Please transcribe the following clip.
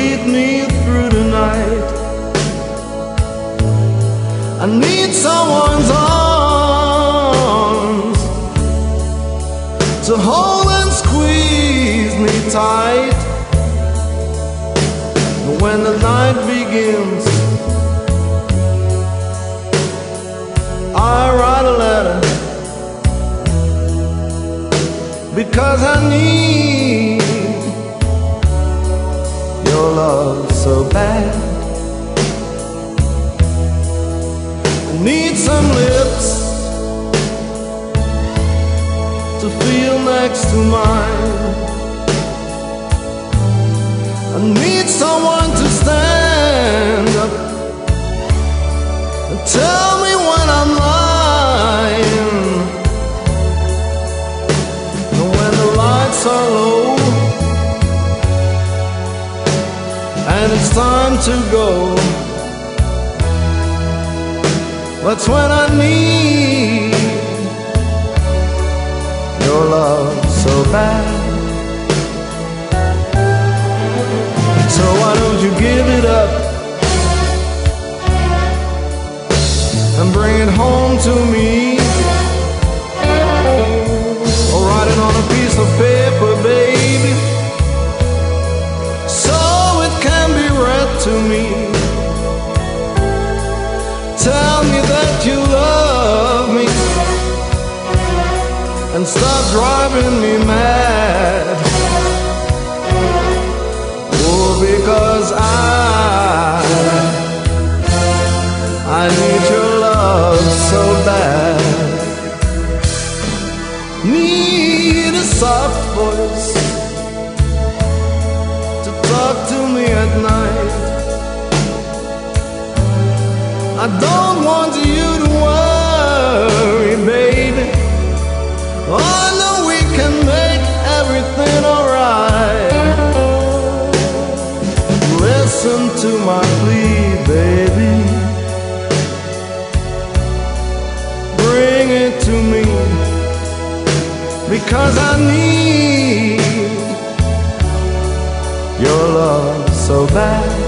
lead me through the night. I need someone's arms to hold and squeeze me tight. But when the night begins, I write a letter, because I need your love so bad. I need some lips to feel next to mine. I need someone to stand up and tell me when I'm lying. And when the lights are low and it's time to go, that's when I need your love so bad. So why don't you give it up and bring it home to me, or write it on a piece of paper, baby, so it can be read to me. Tell me that you love me and stop driving me mad. Oh, because I need your love so bad. Need a soft voice to talk to me at night. I don't want you to worry, baby. I know we can make everything alright. Listen to my plea, baby. Bring it to me, because I need your love so bad.